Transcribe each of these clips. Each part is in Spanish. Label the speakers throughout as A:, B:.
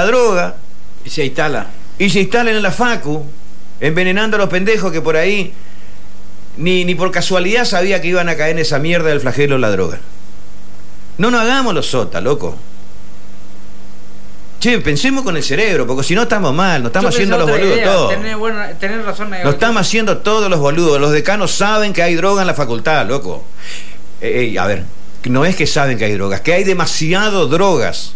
A: la droga.
B: Y se instala.
A: Y se instalan en la facu, envenenando a los pendejos que por ahí ni por casualidad sabía que iban a caer en esa mierda del flagelo de la droga. No nos hagamos los sotas, loco. Che, pensemos con el cerebro, porque si no estamos mal, nos estamos haciendo los boludos todos.
C: Tenés razón.
A: Nos estamos haciendo todos los boludos. Los decanos saben que hay droga en la facultad, loco. A ver, no es que saben que hay drogas, que hay demasiado drogas.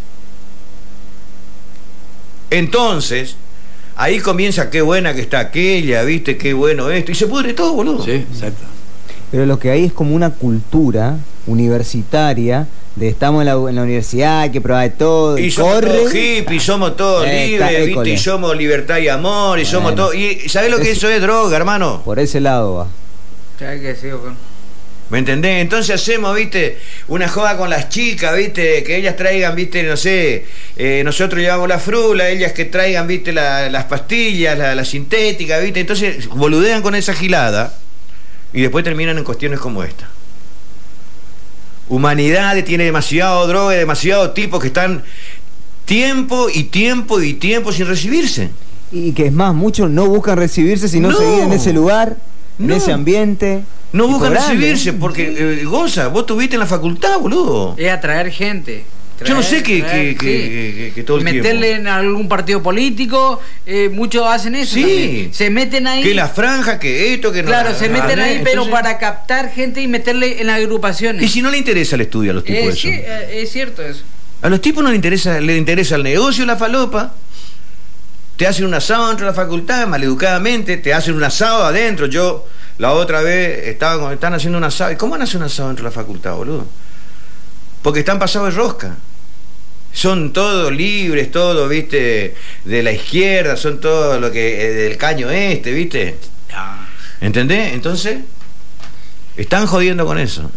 A: Entonces, ahí comienza, qué buena que está aquella, viste, qué bueno esto, y se pudre todo, boludo.
B: Sí, exacto.
D: Pero lo que hay es como una cultura universitaria de estamos en la universidad, hay que probar de todo,
A: y somos todos hippies, somos todos libres, viste, y somos libertad y amor, y somos todos. Y ¿sabés lo que eso es droga, hermano?
D: Por ese lado va.
C: ¿Sabés qué sí,
A: ¿Me entendés? Entonces hacemos, viste, una joda con las chicas, viste, que ellas traigan, viste, no sé, nosotros llevamos la frula, ellas que traigan, viste, las pastillas, la sintética, viste, entonces boludean con esa gilada y después terminan en cuestiones como esta. Humanidad tiene demasiado droga, demasiados tipos que están tiempo sin recibirse.
D: Y que es más, muchos no buscan recibirse, sino seguir en ese lugar, en ese ambiente.
A: No buscan recibirse, porque, Gonza, vos estuviste en la facultad, boludo.
C: Es atraer gente.
A: Yo no sé que todo el tiempo.
C: Meterle en algún partido político, muchos hacen eso.
A: Sí.
C: También. Se meten ahí.
A: Que la franja, que esto, que no.
C: Claro, se meten ahí, pero
A: entonces,
C: para captar gente y meterle en agrupaciones.
A: Y si no le interesa el estudio a los tipos eso.
C: Sí, es cierto eso.
A: A los tipos no les interesa el negocio, la falopa. Te hacen un asado dentro de la facultad, maleducadamente, te hacen un asado adentro. Yo la otra vez están haciendo un asado. ¿Y cómo van a hacer un asado dentro de la facultad, boludo? Porque están pasados de rosca. Son todos libres, todos, viste, de la izquierda, son todos lo que del caño viste. ¿Entendés? Entonces, están jodiendo con eso.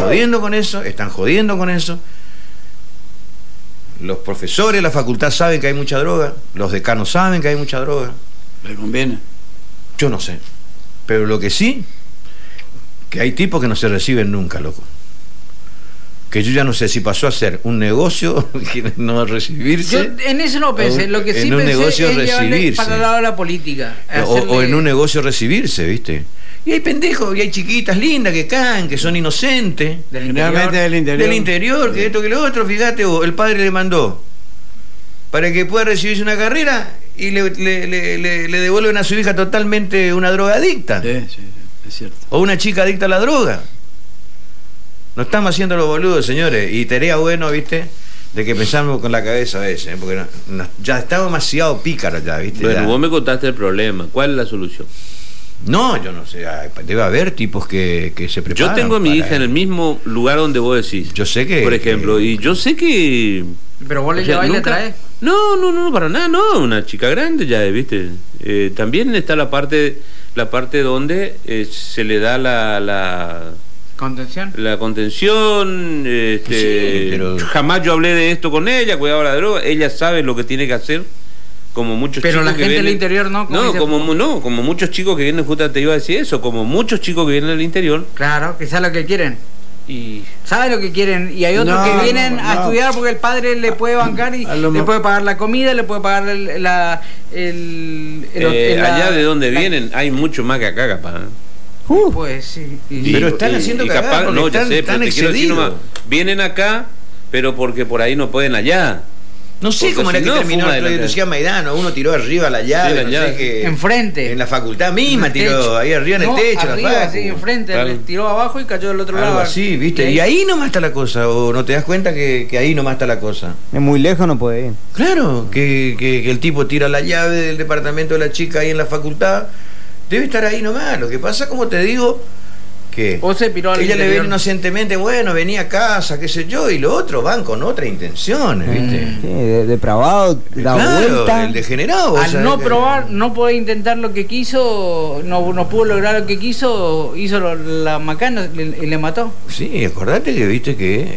A: Los profesores de la facultad saben que hay mucha droga, los decanos saben que hay mucha droga.
B: ¿Le conviene?
A: Yo no sé. Pero lo que sí, que hay tipos que no se reciben nunca, loco. Que yo ya no sé si pasó a ser un negocio no recibirse.
C: Yo en eso no pensé, lo que sí
A: en un
C: pensé
A: negocio
C: es
A: recibirse.
C: para el lado de la política.
A: O en un negocio recibirse, ¿viste? Y hay pendejos, y hay chiquitas lindas que caen, que son inocentes.
B: Generalmente del interior.
A: Del interior, que esto, que lo otro, fíjate, el padre le mandó para que pueda recibirse una carrera y le devuelven a su hija totalmente una drogadicta.
B: Sí, es cierto.
A: O una chica adicta a la droga. No estamos haciendo los boludos, señores. Y sería bueno, ¿viste? De que pensamos con la cabeza a veces, porque ya estamos demasiado pícaros ya, ¿viste?
E: Bueno,
A: ya.
E: vos me contaste el problema. ¿Cuál es la solución?
A: No, yo no sé. Debe haber tipos que se preparan.
E: Yo tengo a mi hija en el mismo lugar donde vos decís.
A: Yo sé que...
E: Por ejemplo, y yo sé que...
C: Pero vos le llevás y le traes.
E: No, para nada, no. Una chica grande ya, ¿viste? También está la parte donde se le da la
C: ¿Contención?
E: La contención,
A: Sí, pero...
E: jamás yo hablé de esto con ella, cuidado de la droga, ella sabe lo que tiene que hacer, como muchos
C: pero
E: chicos
C: la
E: que
C: gente
E: vienen,
C: del interior no.
E: Como muchos chicos que vienen, justamente te iba a decir eso, como muchos chicos que vienen del interior.
C: Claro, que saben lo que quieren.
E: Y
C: saben lo que quieren, y hay otros que vienen a estudiar porque el padre le puede bancar y le puede pagar la comida, le puede pagar allá
E: de donde vienen hay mucho más que acá, capaz.
C: Pues sí.
A: Pero están haciendo cagada,
E: no, ya sé, pero te quiero decir nomás,
A: excedidos.
E: vienen acá, pero porque por ahí no pueden allá.
A: No sé
E: Porque
A: cómo era
E: si
A: que
E: no,
A: terminó
E: fuma
A: lo que decía Maidano. Uno tiró arriba la llave,
E: Sí, la llave.
A: No sé qué,
C: Enfrente.
A: En la facultad misma tiró, ahí arriba en el techo.
C: Arriba, sí, enfrente,
E: Claro.
C: le tiró abajo y cayó del otro
A: Algo
C: lado.
A: así, ¿viste? Y ahí nomás está la cosa, o no te das cuenta que ahí nomás está la cosa.
D: Es muy lejos, no puede ir.
A: Claro, que el tipo tira la llave del departamento de la chica ahí en la facultad. Debe estar ahí nomás. Lo que pasa, como te digo, que
C: O se piró al
A: ella le
C: interior.
A: ve inocentemente, bueno, venía a casa, qué sé yo, y los otros van con otras intenciones, ¿viste?
D: Sí, depravado, da
A: Claro,
D: vuelta.
A: el degenerado.
C: Al no probar, no poder intentar lo que quiso, no pudo lograr lo que quiso, hizo la macana y le mató.
A: Sí, acordate que viste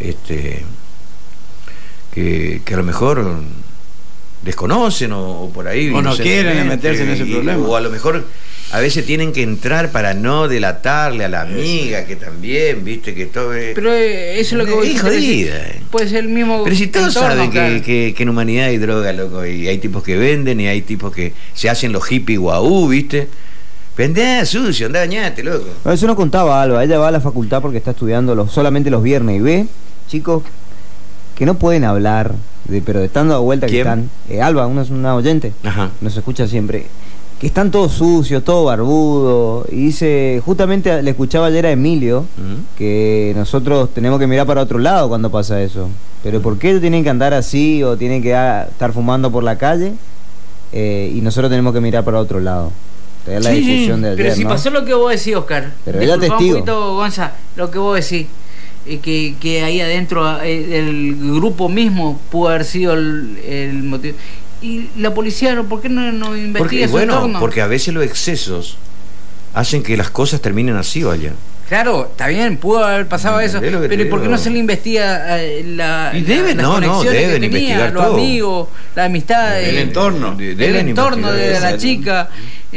A: que a lo mejor desconocen o por ahí
B: O no
A: sé,
B: quieren meterse en ese problema.
A: o a lo mejor a veces tienen que entrar para no delatarle a la amiga, que también, viste, que todo es...
C: Pero eso es lo que vos
A: es
C: dijiste,
A: jodida.
C: puede ser el mismo.
A: Pero si todos
C: entorno,
A: saben
C: claro.
A: que en humanidad hay droga, loco, y hay tipos que venden y hay tipos que se hacen los hippies guau, viste. Vendé sucio, andá bañate, loco.
D: No, eso no contaba Alba, ella va a la facultad porque está estudiando solamente los viernes y ve, chicos, que no pueden hablar, pero estando a vuelta que
A: ¿Quién?
D: están. Alba, una oyente,
A: Ajá.
D: nos escucha siempre, que están todos sucios, todo barbudo, y dice, justamente le escuchaba ayer a Emilio, que nosotros tenemos que mirar para otro lado cuando pasa eso. Pero ¿por qué ellos tienen que andar así o tienen que estar fumando por la calle y nosotros tenemos que mirar para otro lado? Es la discusión de ayer,
C: pero si
D: ¿no?
C: pasó lo que vos decís, Oscar.
D: Pero ella
C: Disculpá
D: testigo.
C: un poquito, Gonza, lo que vos decís. Que ahí adentro el grupo mismo pudo haber sido el motivo. Y la policía, ¿por qué no investiga
A: Porque,
C: su
A: bueno,
C: entorno?
A: porque a veces los excesos hacen que las cosas terminen así, vaya.
C: Claro, está bien, pudo haber pasado eso,
A: Es lo que te
C: pero ¿y por qué
A: digo.
C: no se le investiga
A: Y deben,
C: las
A: no,
C: conexiones
A: deben
C: que tenía,
A: investigar
C: los
A: todo.
C: amigos, la amistad,
B: El entorno.
C: el
A: Deben
C: entorno de
A: investigar
C: la
A: eso.
C: chica,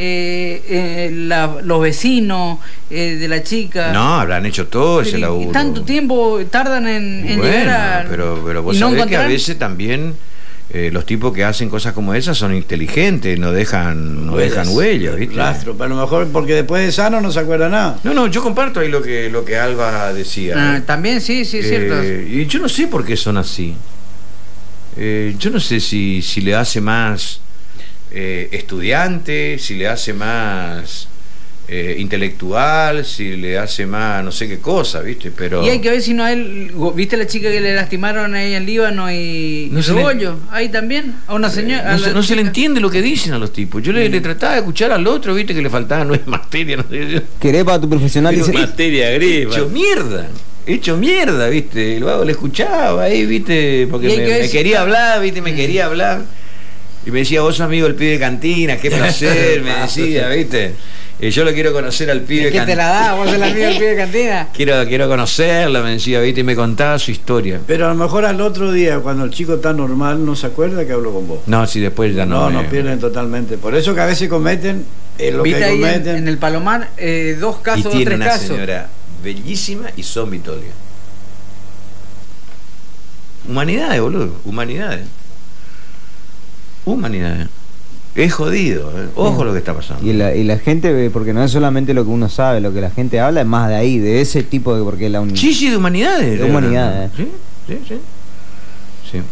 C: los vecinos de la chica?
A: No, habrán hecho todo ese
C: Pero, ¿y
A: laburo.
C: tanto tiempo tardan en
A: Bueno,
C: llegar a...
A: pero vos
C: y no
A: sabés que a
C: encontrar?
A: veces también los tipos que hacen cosas como esas son inteligentes, no dejan huellas, ¿viste?
B: Rastro, a lo mejor porque después de sano no se acuerda nada.
A: No, yo comparto ahí lo que Alba decía.
C: Ah, también sí, es cierto.
A: Y yo no sé por qué son así. Yo no sé si le hace más estudiante, si le hace más intelectual, si le hace más no sé qué cosa, ¿viste? Pero
C: Y hay que ver si no a él, ¿viste la chica que le lastimaron ahí en Líbano y
A: No se le-
C: Rebollo? Ahí también, a una señora.
A: no se le entiende lo que dicen a los tipos. Yo le trataba de escuchar al otro, ¿viste? Que le faltaba nueva materia, no sé yo.
D: ¿Querés para tu profesional?
A: Pero
D: Dice,
E: Materia gris.
A: Hecho mierda, ¿viste? El vago le escuchaba ahí, ¿viste? Porque
C: Y hay que ver
A: me
C: si
A: quería
C: está-
A: hablar, ¿viste? Me quería hablar. Y me decía, vos sos amigo del pibe de cantina, qué placer, me decía, ¿viste? Yo lo quiero conocer al pibe de
C: ¿Qué te la
A: cantina.
C: da? ¿Vos sos la amiga del pibe de cantina?
A: Quiero conocerla, me decía, ¿viste? Y me contaba su historia.
B: Pero a lo mejor al otro día, cuando el chico está normal, no se acuerda que habló con vos.
A: No, si después ya no.
B: No pierden totalmente. Por eso que a veces cometen lo que
C: ¿Viste ahí
B: cometen.
C: en el Palomar dos
A: Y
C: casos, dos,
A: tiene
C: tres
A: una
C: casos?
A: señora bellísima y son Vitolia. Humanidades, boludo. Humanidades. Es jodido, ¿eh? Ojo lo que está pasando.
D: y la gente, porque no es solamente lo que uno sabe, lo que la gente habla es más de ahí, de ese tipo de... porque la
A: Sí, de humanidades.
D: De humanidades.
A: Sí.